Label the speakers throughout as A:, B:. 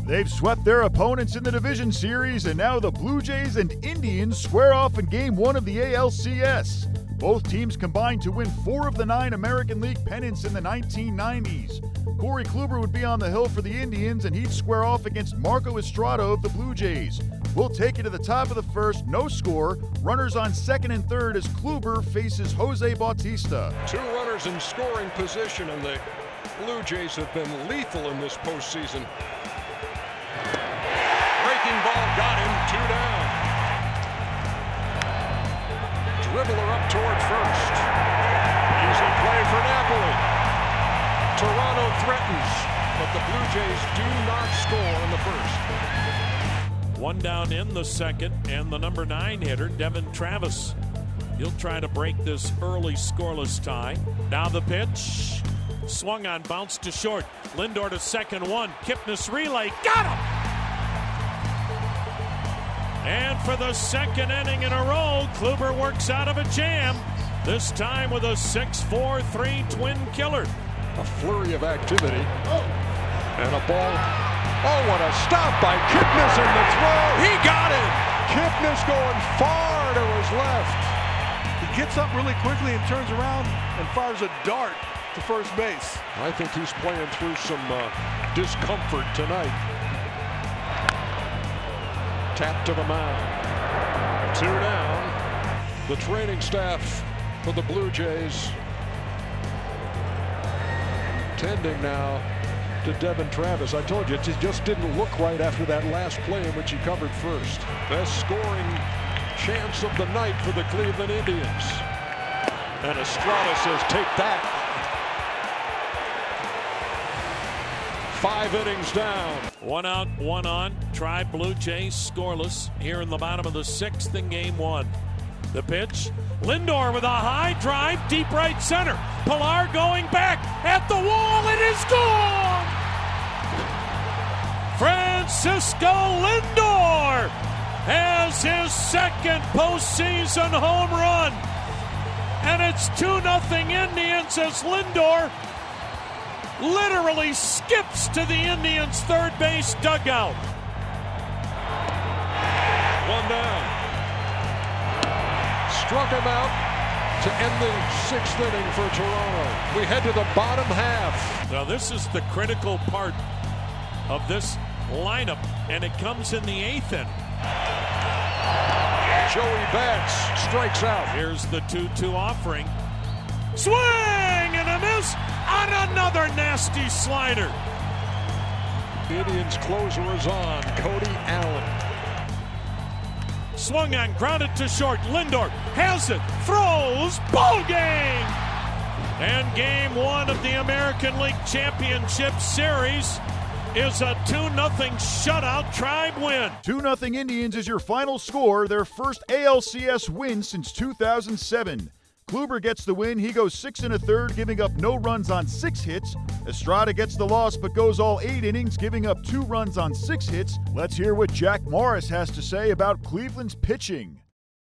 A: They've swept their opponents in the division series, and now the Blue Jays and Indians square off in Game 1 of the ALCS. Both teams combined to win 4 of the 9 American League pennants in the 1990s. Corey Kluber would be on the hill for the Indians, and he'd square off against Marco Estrada of the Blue Jays. We'll take you to the top of the first, no score. Runners on second and third as Kluber faces Jose Bautista.
B: 2 runners in scoring position, and the Blue Jays have been lethal in this postseason. Breaking ball got him, 2 down. Dribbler up toward first. Easy play for Napoli. Toronto threatens, but the Blue Jays do not score in the first.
C: 1 down in the second, and the number 9 hitter, Devin Travis. He'll try to break this early scoreless tie. Now the pitch. Swung on, bounced to short. Lindor to second, 1. Kipnis relay, got him! And for the second inning in a row, Kluber works out of a jam. This time with a 6-4-3 twin killer.
B: A flurry of activity. And a ball. Oh, what a stop by Kipnis in the throw. He got it! Kipnis going far to his left.
D: He gets up really quickly and turns around and fires a dart to first base.
B: I think he's playing through some discomfort tonight. Tap to the mound. 2 down. The training staff for the Blue Jays tending now to Devin Travis. I told you, it just didn't look right after that last play in which he covered first. Best scoring chance of the night for the Cleveland Indians. And Estrada says, take that. 5 innings down.
C: 1 out, 1 on. Try Blue Jays scoreless here in the bottom of the 6th in Game 1. The pitch. Lindor with a high drive, deep right center. Pilar going back at the wall. It is gone! Francisco Lindor has his second postseason home run. And it's 2-0 Indians as Lindor literally skips to the Indians' third base dugout.
B: 1 down. Struck him out to end the 6th inning for Toronto. We head to the bottom half.
C: Now this is the critical part of this lineup, and it comes in the 8th inning.
B: Joey Bats strikes out.
C: Here's the 2-2 offering. Swing and a miss on another nasty slider.
B: The Indians closer is on, Cody Allen.
C: Swung on, grounded to short. Lindor has it, throws, ball game! And Game 1 of the American League Championship Series is a 2-0 shutout Tribe win.
A: 2-0 Indians is your final score, their first ALCS win since 2007. Kluber gets the win. He goes 6 1/3, giving up no runs on 6 hits. Estrada gets the loss, but goes all 8 innings, giving up 2 runs on 6 hits. Let's hear what Jack Morris has to say about Cleveland's pitching.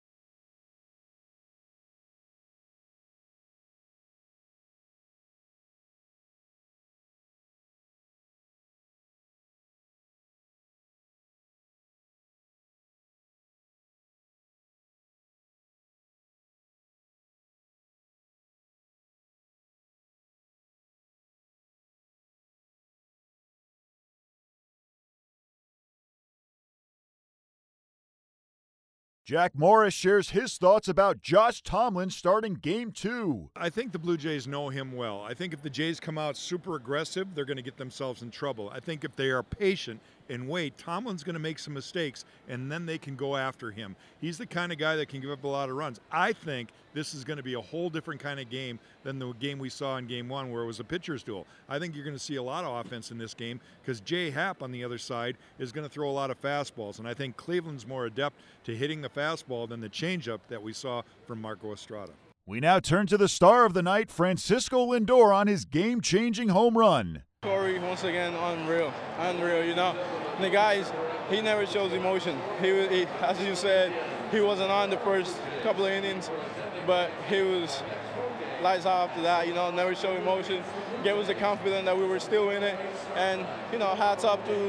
A: Jack Morris shares his thoughts about Josh Tomlin starting Game 2.
E: I think the Blue Jays know him well. I think if the Jays come out super aggressive, they're going to get themselves in trouble. I think if they are patient and wait, Tomlin's going to make some mistakes, and then they can go after him. He's the kind of guy that can give up a lot of runs. I think this is going to be a whole different kind of game than the game we saw in Game 1 where it was a pitcher's duel. I think you're going to see a lot of offense in this game because Jay Happ on the other side is going to throw a lot of fastballs, and I think Cleveland's more adept to hitting the fastball than the changeup that we saw from Marco Estrada.
A: We now turn to the star of the night, Francisco Lindor, on his game-changing home run.
F: Corey, once again, unreal, you know. The guy, he never shows emotion. He, as you said, he wasn't on the first couple of innings, but he was lights out after that, you know, never showed emotion. Gave us the confidence that we were still in it. And, you know, hats up to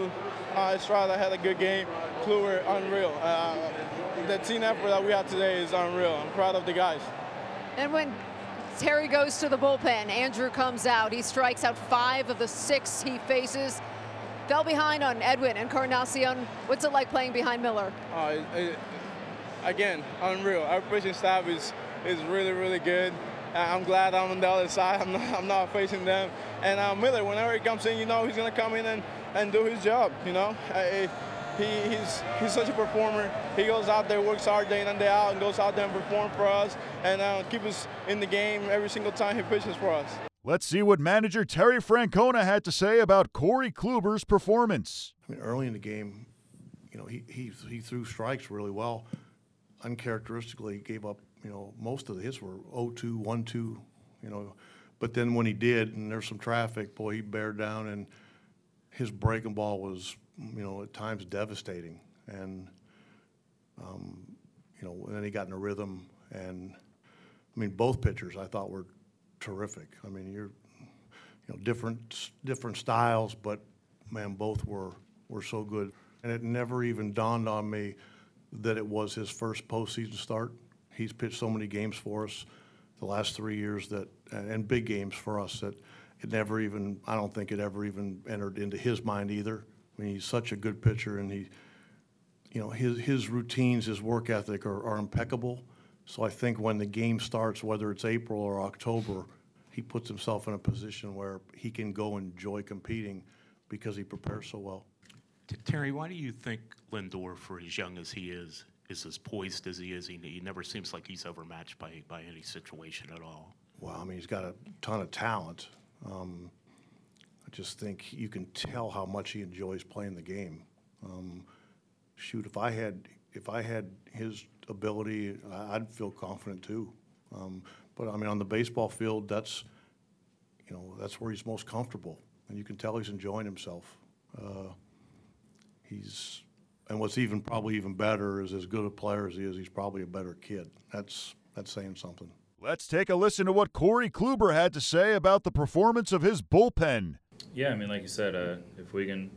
F: Estrada had a good game. Kluber, unreal. The team effort that we had today is unreal. I'm proud of the guys.
G: And when Terry goes to the bullpen, Andrew comes out. He strikes out 5 of the 6 he faces. Fell behind on Edwin Encarnacion. What's it like playing behind Miller?
F: Again, unreal. Our pitching staff is really, really good. I'm glad I'm on the other side. I'm not facing them. And Miller, whenever he comes in, you know he's going to come in and do his job, you know. He's such a performer. He goes out there, works hard day in and day out, and goes out there and perform for us and keep us in the game every single time he pitches for us.
A: Let's see what manager Terry Francona had to say about Corey Kluber's performance.
H: I mean, early in the game, you know, he threw strikes really well. Uncharacteristically, he gave up, you know, most of the hits were 0-2, 1-2, you know. But then when he did, and there's some traffic, boy, he bared down, and his breaking ball was, you know, at times devastating. And, you know, and then he got in a rhythm. And, I mean, both pitchers I thought were terrific. I mean, you know, different styles, but, man, both were so good. And it never even dawned on me that it was his first postseason start. He's pitched so many games for us the last 3 years and big games for us that it never even, I don't think it ever even entered into his mind either. I mean, he's such a good pitcher, and you know, his routines, his work ethic are impeccable. So I think when the game starts, whether it's April or October, he puts himself in a position where he can go enjoy competing because he prepares so well.
I: Terry, why do you think Lindor, for as young as he is as poised as he is? He never seems like he's overmatched by any situation at all. Well,
H: I mean, he's got a ton of talent. I just think you can tell how much he enjoys playing the game. Shoot, if I had his ability, I'd feel confident too. But I mean, on the baseball field, that's where he's most comfortable, and you can tell he's enjoying himself. And what's probably even better is, as good a player as he is, he's probably a better kid. That's saying something.
A: Let's take a listen to what Corey Kluber had to say about the performance of his bullpen.
J: Yeah, I mean, like you said, if we can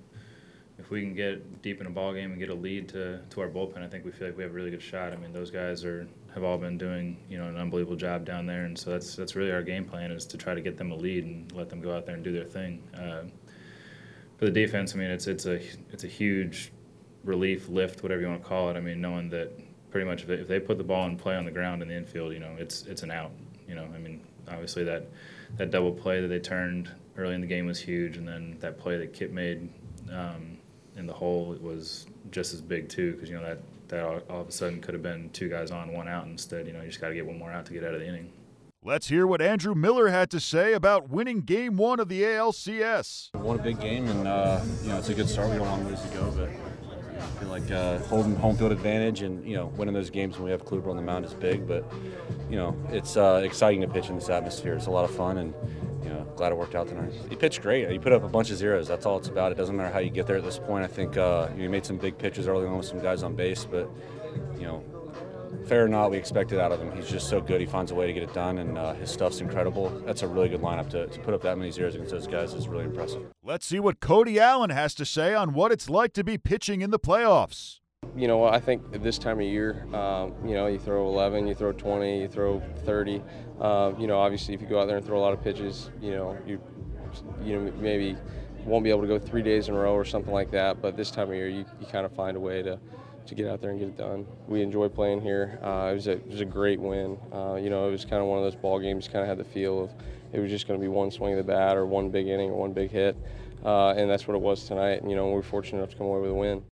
J: get deep in a ball game and get a lead to our bullpen, I think we feel like we have a really good shot. I mean, those guys have all been doing, you know, an unbelievable job down there, and so that's really our game plan, is to try to get them a lead and let them go out there and do their thing. For the defense, I mean, it's a huge relief, lift, whatever you want to call it. I mean, knowing that pretty much if they put the ball in play on the ground in the infield, you know, it's an out. You know, I mean, obviously that double play that they turned early in the game was huge, and then that play that Kip made in the hole, it was just as big too, because, you know, that all of a sudden could have been 2 guys on, 1 out instead. You know, you just got to get 1 more out to get out of the inning.
A: Let's hear what Andrew Miller had to say about winning Game 1 of the ALCS.
K: Won a big game, and you know, it's a good start. We got a long ways to go, but I feel like holding home field advantage and, you know, winning those games when we have Kluber on the mound is big. But, you know, it's exciting to pitch in this atmosphere. It's a lot of fun, and, you know, glad it worked out tonight. He pitched great. He put up a bunch of zeros. That's all it's about. It doesn't matter how you get there at this point. I think he made some big pitches early on with some guys on base, but, you know, fair or not, we expect it out of him. He's just so good. He finds a way to get it done, and his stuff's incredible. That's a really good lineup. To put up that many zeros against those guys is really impressive.
A: Let's see what Cody Allen has to say on what it's like to be pitching in the playoffs.
L: You know, I think at this time of year, you know, you throw 11, you throw 20, you throw 30. You know, obviously, if you go out there and throw a lot of pitches, you know, you maybe won't be able to go 3 days in a row or something like that. But this time of year, you kind of find a way to get out there and get it done. We enjoy playing here. It was a great win. You know, it was kind of one of those ball games. Kind of had the feel of it was just going to be one swing of the bat or one big inning or one big hit, and that's what it was tonight. And, you know, we were fortunate enough to come away with a win.